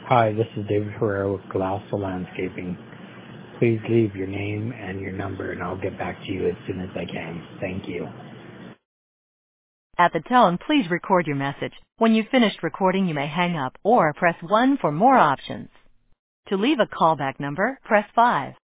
Hi, this is David Herrera with Gloucester Landscaping. Please leave your name and your number, and I'll get back to you as soon as I can. Thank you. At the tone, please record your message. When you've finished recording, you may hang up or press 1 for more options. To leave a callback number, press 5.